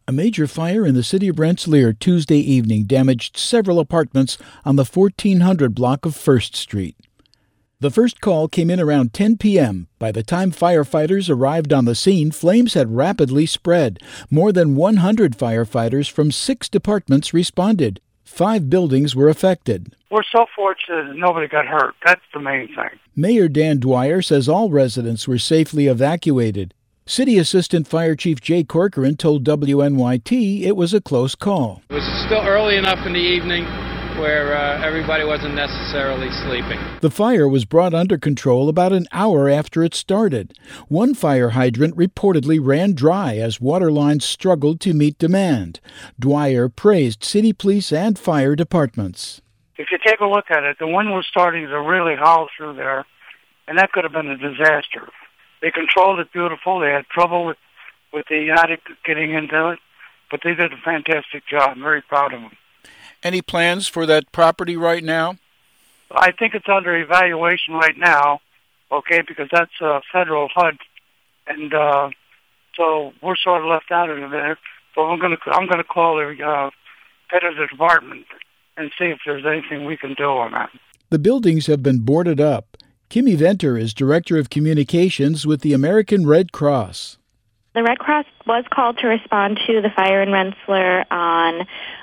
A major fire in the city of Rensselaer Tuesday evening damaged several apartments on the 1400 block of First Street. The first call came in around 10 p.m. By the time firefighters arrived on the scene, flames had rapidly spread. More than 100 firefighters from 6 departments responded. 5 buildings were affected. We're so fortunate that nobody got hurt. That's the main thing. Mayor Dan Dwyer says all residents were safely evacuated. City Assistant Fire Chief Jay Corcoran told WNYT it was a close call. It was still early enough in the evening where everybody wasn't necessarily sleeping. The fire was brought under control about an hour after it started. One fire hydrant reportedly ran dry as water lines struggled to meet demand. Dwyer praised city police and fire departments. If you take a look at it, the wind was starting to really howl through there, and that could have been a disaster. They controlled it beautiful. They had trouble with the attic getting into it, but they did a fantastic job. I'm very proud of them. Any plans for that property right now? I think it's under evaluation right now, okay, because that's a federal HUD, and so we're sort of left out of there. So I'm going to call the head of the department and see if there's anything we can do on that. The buildings have been boarded up. Kimmy Venter is Director of Communications with the American Red Cross. The Red Cross was called to respond to the fire in Rensselaer on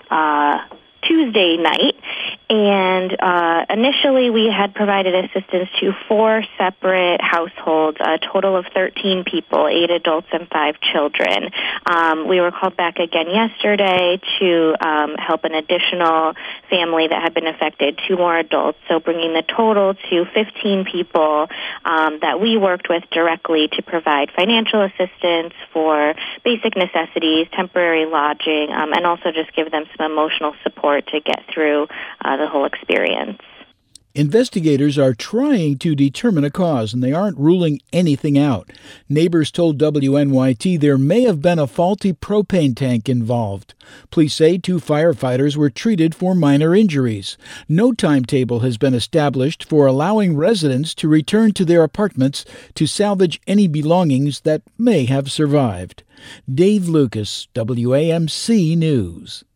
Tuesday night, and initially we had provided assistance to 4 separate households, a total of 13 people, 8 adults and 5 children. We were called back again yesterday to help an additional family that had been affected, 2 more adults, so bringing the total to 15 people that we worked with directly to provide financial assistance for basic necessities, temporary lodging, and also just give them some emotional support to get through the whole experience. Investigators are trying to determine a cause, and they aren't ruling anything out. Neighbors told WNYT there may have been a faulty propane tank involved. Police say 2 firefighters were treated for minor injuries. No timetable has been established for allowing residents to return to their apartments to salvage any belongings that may have survived. Dave Lucas, WAMC News.